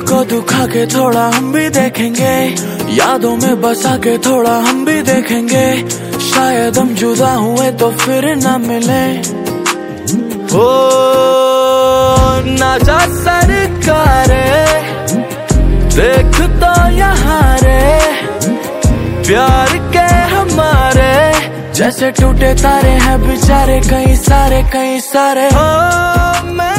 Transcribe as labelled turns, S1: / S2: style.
S1: को दुखा के थोड़ा हम भी देखेंगे, यादों में बसा के थोड़ा हम भी देखेंगे, शायद हम जुदा हुए तो फिर ना मिले। ओ ना जा सरकारे देख तो यहाँ रे, प्यार के हमारे जैसे टूटे तारे हैं बेचारे कई सारे कई सारे। ओ मैं